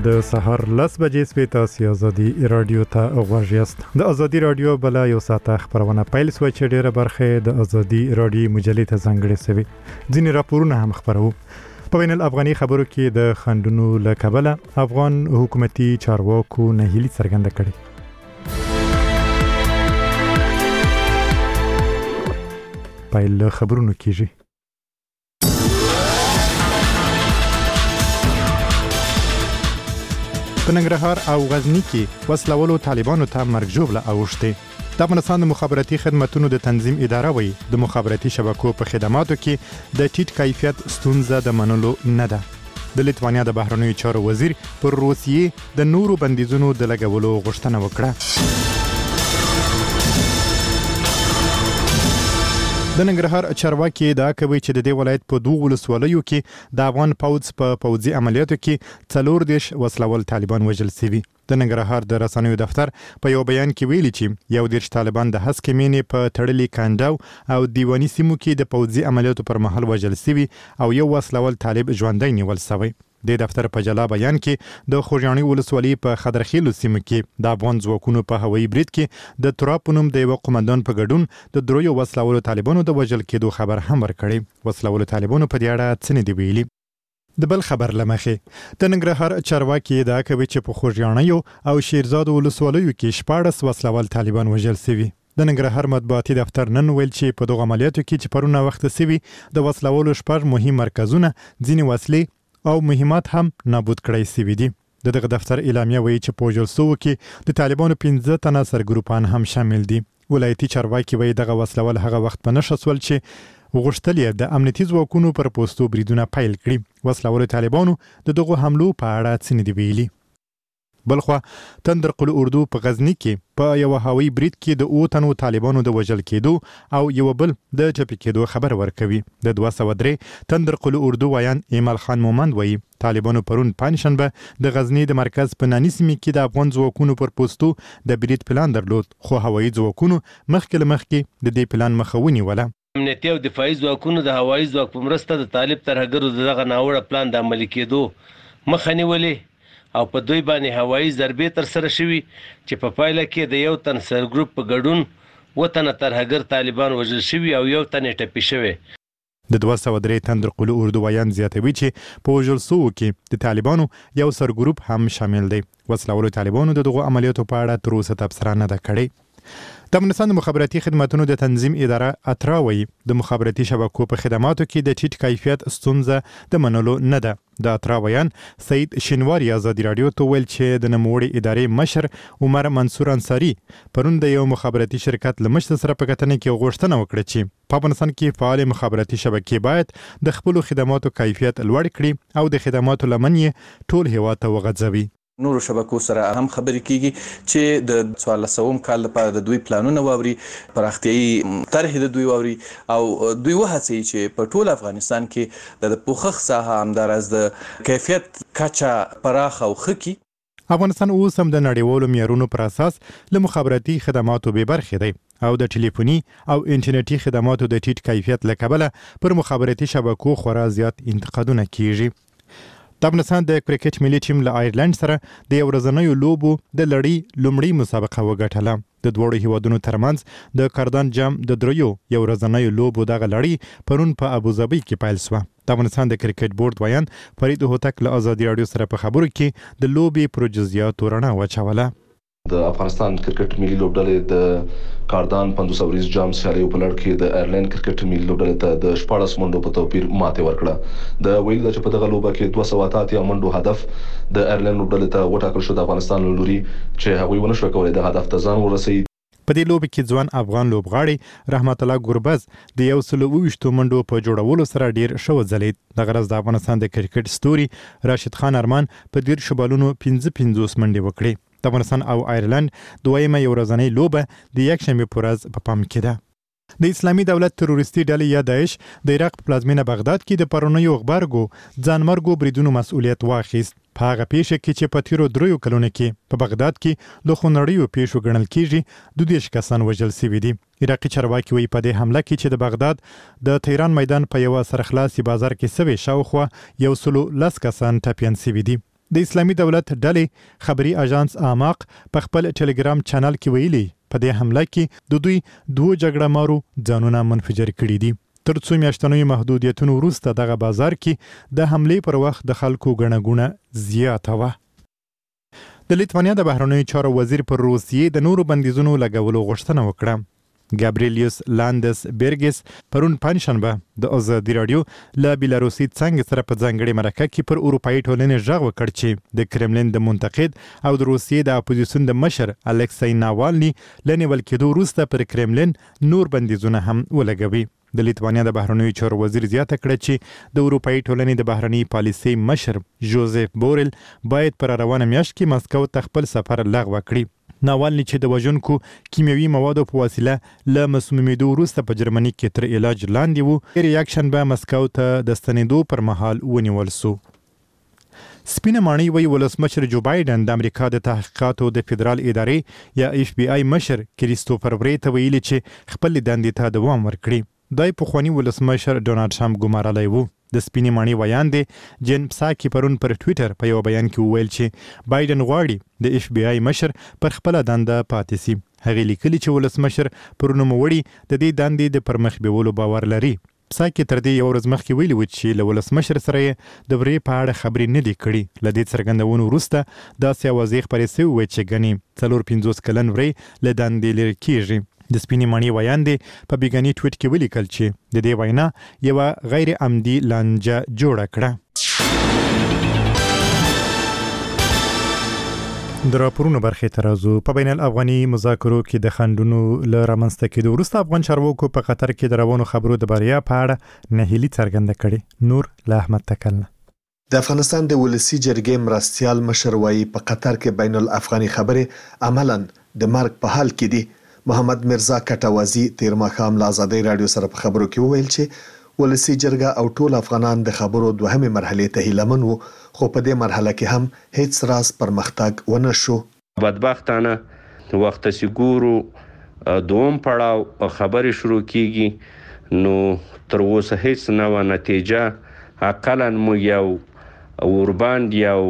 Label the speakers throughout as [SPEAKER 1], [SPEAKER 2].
[SPEAKER 1] د سهار 10 بجې سپې تاسو ازادي رادیو ته غواړئ یاست. د ازادي رادیو بل یو ساعته خبرونه پیل شوه چې ډیره برخه د ازادي رادیو مجلې ته ځانګړې شوی. ځینې راپورونه هم خبرو. په بین الافغاني خبرو کې د خندونو له کبله افغان حکومتي چارواکو نهیلي څرګنده کړې. پیل خبرونه کیږي. په ننګرهار او غزنی کې وسلوالو طالبانو ته مرګ ژوبله اوښتې. د افغانستان د مخابراتي خدماتونو د تنظیم اداره وایي د مخابراتي شبکو په خدماتو کې د ټیټ کیفیت ستونزه د منلو نه ده. د لیتوانیا د بهرنیو چارو وزیر پر روسیې د نورو بندیزونو د لګولو غوښتنه وکړه. د ننګرهار چارواکي دا کوي چې د دې ولایت په دوه ولسوالیو کې د افغان پوځ په پوځي عملیاتو کې 40 وسلوال طالبان وژل شوي. د ننګرهار د رسنیو دفتر په یو بیان کې ویلي چې 11 طالبان د هسکې مینې په تړلي کانداو او دیواني سیمو کې د پوځي عملیاتو پر مهال وژل شوي او یو وسلوال طالب ژوندی نیول شوی. د دفتر په جلا بیان کې د خوږیاڼي ولسوالۍ په خضرخیلو سیمه کې د افغان ځواکونو په هوایي برید کې د تراب نوم د یو قومندان په ګډون د درویو وسلوالو طالبانو د وژل کېدو خبر هم ورکړی. وسلوالو طالبانو په دې اړه څه نه دی ویلي. د بل خبر لمخې د ننګرهار چارواکي دا کوي چې په خوږیاڼي او شیرزاد ولسوالیو کې 14 وسلوال طالبان وژل شوي. د ننګرهار مطبوعاتي دفتر نن ویل چې په دغه عملیاتو کې چې پرونه وخت شوي د وسلوالو 6 مهم مرکزونه ځینې وسلې او مهمات هم نابود کړی شوي دي. دغه دفتر اعلامیه وایي چې په وژل شوو کې د طالبانو 15 تنه سرګروپان هم شامل دي. ولایتي چارواکي وایي دغه وسلوال هغه وخت په نښه شول چې غوښتل یې د امنیتي ځواکونو پر پوستو بریدونه پیل کړي. وسلوالو طالبانو د دغه حملو په اړه څه نه دی ویلي. بلخوا تندر قل اردو په غزنی کې په یو هوایي برید کې د 8 تنو طالبانو د وژل کېدو او یو بل د چپی کېدو خبر ورکوي. د 203 تندر قل اردو ویان ایمل خان مومند وایي طالبانو پرون پنځشنبه د غزنی د مرکز په نانی سیمه کې د افغان ځواکونو پر پوستو د برید پلان درلود خو هوایي ځواکونو مخکې د دې پلان مخه ونیوله.
[SPEAKER 2] امنیتي او دفاعي ځواکونو د هوایي ځواک په مرسته د طالب ترهګرو دغه ناوړه پلان د عملي کېدو مخه نیولې او په دوی باندې هوایي ضربې تر سره شوي چې په پایله کې د یو تن سرګروپ په ګډون 7 تنه ترهګر طالبان وژل شوي او یو تن ټپي شوی.
[SPEAKER 1] د 203 تندر قلو اردو ویان زیاتوي چې په وژل شوو کې د طالبانو یو سرګروپ هم شامل دی. وسلوالو طالبانو دغه عملیاتو په اړه تر اوسه تبصره نه ده کړې. د افغانستان د مخابراتي خدماتونو د تنظیم اداره اتراوي د مخابراتي شبکو په خدماتو کې د ټیټ کیفیت ستونزه د منلو نه ده. د اتراویان سید شینواری ازادي رادیو ته ویل چې د نوموړي ادارې مشر عمر منصور انصاری پرون د یو مخابراتي شرکت له مشر سره په کتنه کې غوښتنه وکړه چې په افغانستان کې فعال مخابراتي شبکې باید د خپل خدماتو کیفیت لوړ کړي او د خدماتو لمنې ټول هیواد ته وغځوي.
[SPEAKER 3] نورو شبکو سره هم خبرې کیږي چې د 1400 کال لپاره د دوی پلانونه واوري پراختیايي طرح د دوی واوري او دوی وهڅوي چې په ټول افغانستان کې د پوښښ ساحه همدارس د کیفیت کچا پراخ او خکي.
[SPEAKER 1] افغانستان اوس هم د نړیوالو معیارونو پر اساس له مخابراتي خدماتو به برخې دی او د ټلیفوني او انټرنیټي خدماتو د ټیټ کیفیت لکبله پر مخابراتي شبکو خورا زیات انتقادونه کیږي. د افغانستان د کرکټ ملي ټیم له آیرلند سره د یو ورځنیو لوبو د لړۍ لومړی مسابقه وګټله. د دوړو هیوادونو ترمنځ د کاردان جام د دریو یو ورځنیو لوبو دغه لړۍ پرون په ابوظبي کې پیل شوه. د افغانستان د کرکټ بورډ ویان فرید هوتک له ازادي رادیو سره په خبرو کې د لوبې پر جزئیاتو رڼا واچوله.
[SPEAKER 4] د افغانستان کرکټ ملي لوبډلې د کاردان 500 جام سیالیو په لړ کې د آیرلند کرکټ ملي لوبډلې ته د 14 منډو په توپیر ماته ورکړه. د ویل چې په دغه لوبه کې 280 منډو هدف د آیرلند لوبډلې ته وټاکل شو د افغانستان لوري چې هغوی ونه شو کولای د هدف ته ځان ورسوي.
[SPEAKER 1] په دې لوبه کې ځوان افغان لوبغاړي رحمت الله ګوربز د 120 منډو په جوړولو سره ډیر شو ځلید. د غرض د افغانستان د کرکټ ستوري راشد خان ارمان په 10 بالونو 55 منډې وکړي. د افغانستان او آیرلند دویمه یو ورځنۍ لوبه د یکشنبه په ورځ په پام کې ده. د اسلامي دولت تروریستي ډلې یا داعش د عراق په پلازمینه بغداد کې د پرونیو غبرګو ځانمرګو بریدونو مسؤلیت واخیست. په هغه پیښه کې چې په تیرو 3 کلونو کې په بغداد کې د خونړیو پیښو ګڼل کېږي 22 کسان وژل شوي دي. عراقي چارواکي وایي په دې حمله کې چې د بغداد د تهران میدان په یو سرخلاصي بازار کې سوي شاوخوا 110 کسان ټپیان شوي دي. د اسلامي دولت ډلې خبري اژانس آماق په خپل ټلګرام چینل کې ویلي په دې حمله کې د دوی 2 جګړه مارو ځانونه منفجر کړي دي. تر څو میاشتنوي محدودیتونو وروسته دغه بازار کې د حملې پر وخت د خلکو ګڼه زیاته وه. د لیتوانیا د بهرنیو چارو وزیر پر روسیې د نورو بندیزونو لګولو غوښتنه وکړه. ګابریلیوس لاندس بیرګس پرون پنځشنبه د ازادي رادیو له بیلاروسي څنګه سره په ځانګړي مرکه کې پر اروپایي ټولنې ژغ وکړ چې د کرملین د منتقد او د روسیې د اپوزیسیون د مشر الکسای ناوالني لنیول کېدو وروسته پر کرملین نور بندیزونه هم ولګوي. د لیتوانیا د بهرنیو چارو وزیر زیاته کړه چې د اروپایي ټولنې د بهرنی پالیسي مشر جوزف بورل باید پر روانه میاشت کې مسکو ته خپل سفر لغوه کړي. ناوالني چې د وژونکو کیمیاوي موادو په وسیله له مسمومیدو وروسته په جرمني کې تر علاج لاندې وو. ریاکشن به مسکو ته د ستنېدو پر مهال ونیول سو. سپینه ماڼۍ وایي ولسمشر جو بایدن د امریکا د تحقیقاتو د فدرال ادارې یا FBI مشر کریستوفر وری ته ویلي چې خپل دندې ته دوام ورکړي. دای پخوانی ولسمشر ډونالد ټرمپ ګمارلی وو. د سپینې ماڼۍ ویاندې جن پساکي پرون پر ټویټر په یو بیان کې وویل چې بایدن غواړي د FBI مشر پر خپل دنده پاتې سي. هغه لیکلي چې ولسمشر پر نوموړي د دې دندې د پرمخ بیولو باور لري. پساکي تر دې یو ورځ مخکې ویلي و چې له ولسمشر سره د ورې په اړه خبرې نه دي کړي. له دې څرګندونو وروسته داسې اوازې خپرې شوې وې چې ګنې 4-50 کلن ورې له دندې لرې کېږي. د سپینې ماڼۍ ویاندې په بیګني ټویټ کې ولیکل چې د دې وینا یوه غیر عمدي لانجه جوړه کړه. د راپورونو برخې ته راځو. په بین الافغاني مذاکرو کې د خنډونو له رامنځته کېدو وروسته افغان چارواکو په قطر کې د روانو خبرو د بریا په اړه ناهیلي څرګنده کړې. نور له احمد تکلنه.
[SPEAKER 5] د افغانستان د ولسی جرګې مرستیال مشر وایي په قطر کې بین الافغاني خبرې عملاً د مرګ په حال کې دي. محمد مرزا کټوازی تیر ماښام له ازادي رادیو سره په خبرو کې وویل چې ولسی جرګه او ټول افغانان د خبرو دوهمه مرحله ته هیلمن وو، خو په دې مرحله کې هم هیڅ راز پرمختګ ونه شو.
[SPEAKER 6] بدبختانه وخت سګورو دوم پړاو خبرې شروع کیږي نو تر اوسه هیڅ نه نتیجه اقلا مو یو اورباند یو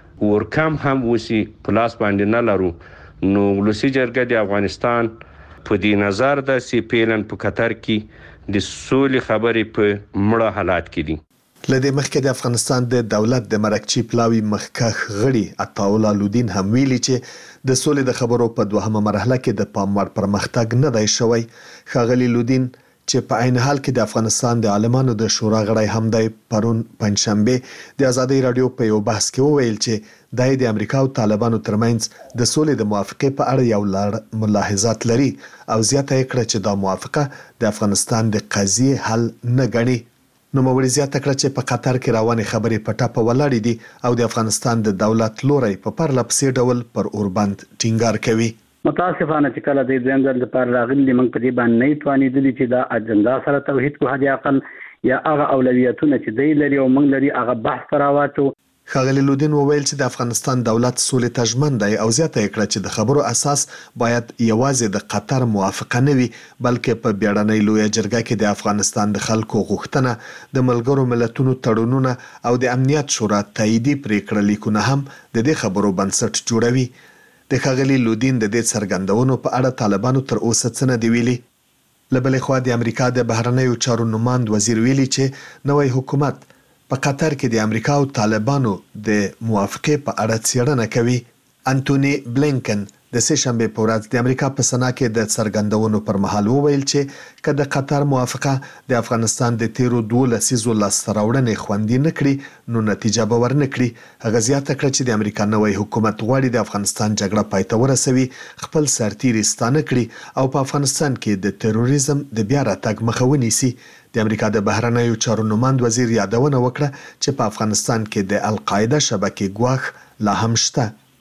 [SPEAKER 6] ورکم هم وسی پلاس باندې نه لرو. نو ولسی جرګه د افغانستان په دې نظر د سی پیلن په قطر کې د سولې خبرې په مړه حالات کې دي.
[SPEAKER 5] لدې مخکې د افغانستان د دولت د مرکچی پلاوی مخکخ غړي عطاولا لودین هم ویلي چې د سولې د خبرو په دوهمه مرحله کې د پام وړ پرمختګ نه دی شوی. ښاغلي لودین چې په عین حال کې د افغانستان د عالمانو د شورا غړی هم دی پرون پنځشنبه د ازادي رادیو په یو بحث کې وویل چې د امریکا او طالبانو ترمنځ د سولې د موافقې په اړه یو لړ ملاحظات لري او زیاته کړه چې دا موافقه د افغانستان د قضیې حل نه ګڼي. نو موري زیاته کړه چې په قطر کې روانې خبرې په ټاپه ولاړې دي او د افغانستان د دولت لوري په پرلپسې ډول پر اوربند ټینګار کوي.
[SPEAKER 7] متاسفانه چې کله د ځنګل لپاره راغلي موږ په دې باندې نه توانېدل چې دا اجنډا سره توحید کو هدي عقل یا هغه اولویتونه چې دی لري او موږ لري هغه بحث راواتو.
[SPEAKER 5] ښاغلي لودین وویل چې د افغانستان دولت سولې ته ژمن دی او زیاته کړه چې د خبرو اساس باید یوازې د قطر موافقه نه وي بلکې په بیړنۍ لویه جرګه کې د افغانستان د خلکو غوښتنه د ملګرو ملتونو تړونونه او د امنیت شورا تاییدي پریکړه لیکونه هم د دې خبرو بنسټ جوړوي. د ښاغلي لودین د دې څرګندونو په اړه طالبانو تر اوسه څه نه دی ویلي. له بلې خوا د امریکا د بهرنیو چارو نماند وزیر ویلي چې نوی حکومت په قطر کې د امریکا او طالبانو د موافقې په اړه څېړنه کوي. انټونی بلینکن د سه شنبه په ورځ د امریکا په سنا کې د څرګندونو پر مهال وویل چې که د قطر موافقه د افغانستان د تیرو 12 لسیزو لاسته راوړنې خوندي نه کړي نو نتیجه به ورنکړي. هغه زیاته کړه چې د امریکا نوی حکومت غواړي د افغانستان جګړه پای ته ورسوي، خپل سرتیري ستانه کړي او په افغانستان کې د تروریزم د بیا راتګ مخه ونیسي. د امریکا د بهرنیو چارو نماند وزیر یادونه وکړه چې په افغانستان کې د القاعده شبکې ګواښ لا هم شته.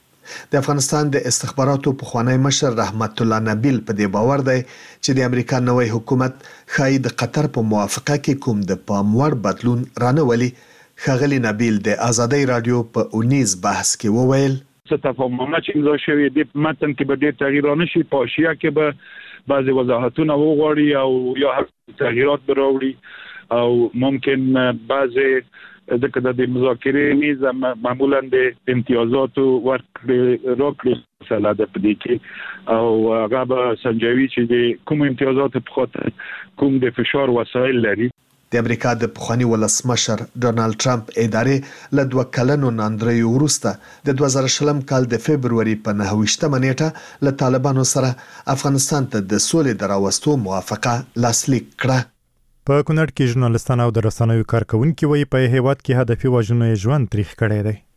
[SPEAKER 5] د افغانستان د استخباراتو پخوانی مشر رحمت الله نبیل په دې باور دی چې د امریکا نوی حکومت ښایي د قطر په موافقه کې کوم د پام وړ بدلون رانولي. ښاغلي نبیل د ازادي رادیو په 19 بحث کې وویل
[SPEAKER 8] څه تفاهمونه چې امضا شوي دي په متن کې به ډېر تغییر نه شي، په حاشیه کې به بعضې وضاحتونه وغواړي او یا تغییرات به راوړي او ممکن بعضی د مذاکرې میز معمولا د امتیازات ورکړي مسله ده په دې کې او هغه به سنجوي چې د کوم امتیازات په خاطر کوم د فشار وسایل لري.
[SPEAKER 5] د امریکا د پخوانی ولسمشر ډونالد ټرمپ ادارې له 2 کلونو ناندریو وروسته د 2020 کال د فبرवरी په 9 نیټه له طالبانو سره افغانستان ته د سولې دراوستو موافقه لاسلیک کړه.
[SPEAKER 1] په کونړ کې ژورنالستان او د رسنیو کارکونکو وایي په هیواد کې هدفي وژنو ژوند تاریخ کړی دی.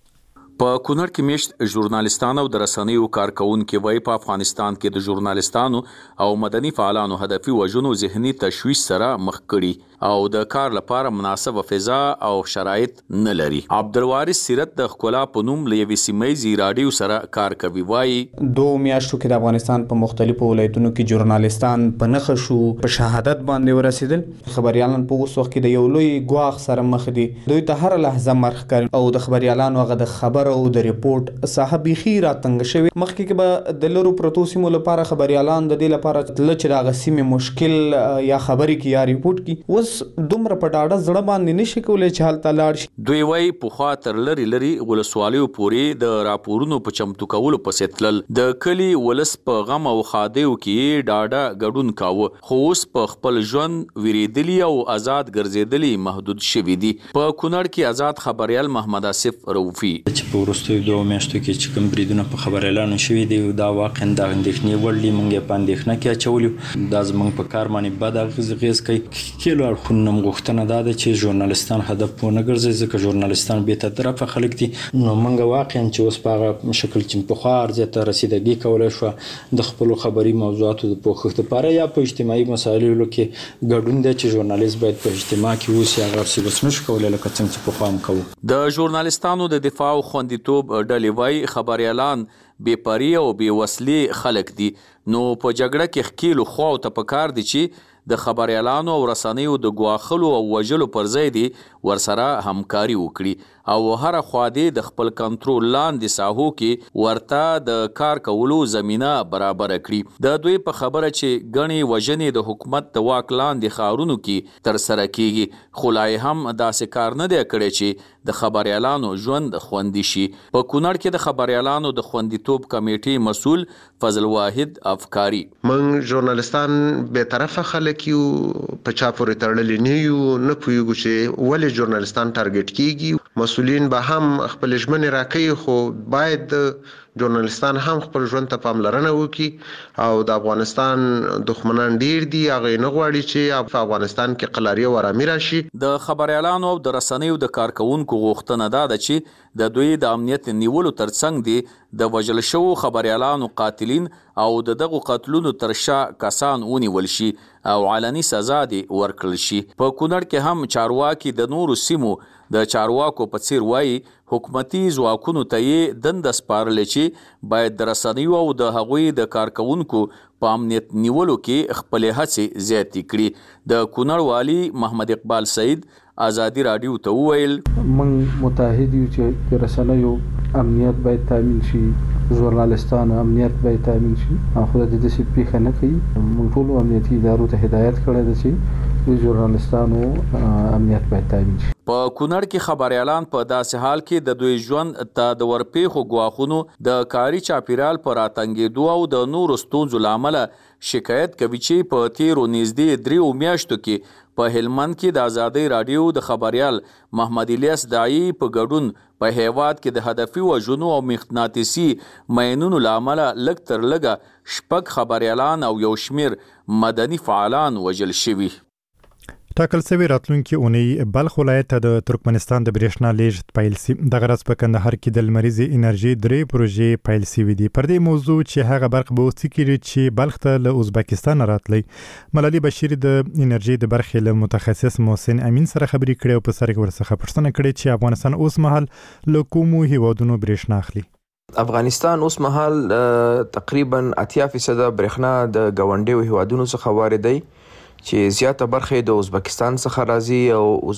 [SPEAKER 9] په کونړ کې میشت ژورنالستان او د رسنیو کارکونکو وایي په افغانستان کې د ژورنالستانو او مدني فعالانو هدفي وژنو ذهني تشویش سره مخ کړي او د کار لپاره مناسبه فضا او شرایط نه لري. عبدالوارث سیرت د خپل په نوم لوي سیمایي رادیو سره کار کوي. وایي
[SPEAKER 10] 2 میاشتو کې د افغانستان په مختلفو ولایتونو کې ژورنالستان په نخښه شو، په شهادت باندې ورسېدل. خبريالان په اوس وخت کې د یو لوی ګواښ سره مخ دي. دوی ته هر لحظه مرخ کوي او د خبريالانو هغه د خبر او د ریپورت صاحب خیر راتنګ شوی. مخکې کې به د لرو پروتو سیمو لپاره خبريالان د دې لپاره تل چې راغ سیمه مشکل یا خبري کې یا ریپورت کې وس دومره په ډاډه زړه باندې نشي کولای چې حالت لاړ شي.
[SPEAKER 9] دوی وایي په خوا تر لري ولسوالیو پورې د راپورونو په چمتو کولو پسې تلل. د کلی ولس په غم او خادیو کې ډاډه ګډون کاوه، خو اوس په خپل ژوند ویریدلی او آزاد ګرځیدلی محدود شوی دي. په کونړ کې آزاد خبريال محمد آصف روفي
[SPEAKER 11] چې په ورستو 2 میاشتو کې چې کوم بریدونه په خبريالانو شوی دی دا واقعا د اندېښنې وړ دي. موږ په اندېښنه کې اچولیو دا زموږ په کار باندې بد اغېز کوي. کله اړخونه غوښتنه ده چې ژورنالستان هدف ونه ګرځي ځکه ژورنالستان به تر طرفه خلک دي. نو موږ واقعا چې اوس په شکل چې په خار ځته رسیدګي کولای شو د خپل خبري موضوعاتو د پوښښت لپاره یا په اجتماعي مسایلو کې ګډون دي چې ژورنالیست باید په اجتماع کې اوسي هغه څه وسنش کولای لکه څنګه چې په خام کوو.
[SPEAKER 9] د ژورنالستانو د دفاع او خوندیتوب ډلې وایي خبريالان بے پری او بے وسلې خلک دي. نو په جګړه کې خکیلو خو ته پکار دي چې د خبريالانو او رسنیو د ګواخلو او وجلو پر ځای دي ورسره همکاري وکړي او هر خوا دي د خپل کنټرول لاندې ساحو کې ورته د کار کولو زمينه برابر کړي. د دوی په خبره چې غني وجنې د حکومت د واک لاندې خارونو کې تر سره کیږي، خو لای هم داسې کار نه دی کړی چې د خبريالانو ژوند خوندي شي. په کونړ کې د خبريالانو د خوندیتوب کمیټې مسؤل فضل واحد افکاری
[SPEAKER 12] من ژورنالستان به طرفه خلک یو په چا پورې تړلې نه یو نه پوهیږو چې ولې ژورنالستان ټارګټ کیږي. مسؤلین به هم خپل ژمنې راکوي خو باید ژورنالستان هم خپل ژوند ته پاملرنه وکړي او د افغانستان دښمنان ډیر دي هغه نه غواړي چې په افغانستان کې قلاري او آرامي راشي.
[SPEAKER 9] د خبريالانو او د رسنیو د کارکونکو غوښتنه ده چې د دوی د امنیت نیولو ترڅنګ دي د وژل شوو خبريالانو قاتلین او دغه قتلونو تر شا کسان ونیول شي او علني سزا دي ورکړل شي. په کونړ کې هم چارواکي د نورو سیمو د چارواکو په څیر وایي حکومتي ځواکونو ته یې دنده سپارلې چې باید د رسنیو او د هغوی د کارکونکو په امنیت نیولو کې خپل هڅې زیاتې کړي. د کونړ والی محمد اقبال سعید آزادی رادیو ته وویل
[SPEAKER 13] موږ متحد یو چې د رسنیو امنیت باید تامین شي، ژورنالستانو امنیت باید تامین شي. خو د دې څه پیښه نه کوي. موږ ټول امنیتي ادارو ته هدایت کړی دی چې د ژورنالستانو امنیت باید تامین شي.
[SPEAKER 9] په کونړ کې خبريالان په داسې حال کې د دوی ژوند ته د ورپېښو ګواښونو د کاري چاپیریال پر راتنګېدو او د نورو ستونزو له امله شکایت کوي چې په تیرو نږدې 3 میاشتو کې په هلمند کې د آزادۍ رادیو د خبريال محمد الیاس داعی په ګډون په هیواد کې د هدفي وژنو او مغناطیسي ماینونو له امله لږ تر لږه 6 خبريالان او یو شمیر مدني فعالان وژل شوي.
[SPEAKER 1] ټاکل شوی راتلونکي اونۍ بلخ ولایت ته د ترکمنستان د برېښنا لیږد پیل شي. دغه ورځ په کندهار کې د لمریزې انرژي 3 پروژې پیل شوي دي. پر دې موضوع چې هغه برخه به وڅ کړي چې بلخ ته له ازبکستان راتلی ملالي بشیر د انرژي د برخې له متخصص محسن امین سره خبرې کړې او په سر کې ورڅخه پوښتنه کړې چې افغانستان اوس مهال له کومو هیوادونو برېښنا اخلي.
[SPEAKER 14] افغانستان اوس مهال تقریبا 80% برېښنا د ګاونډیو هیوادونو څخه واردوي چې زیاته برخه د ازبکستان څخه راځي او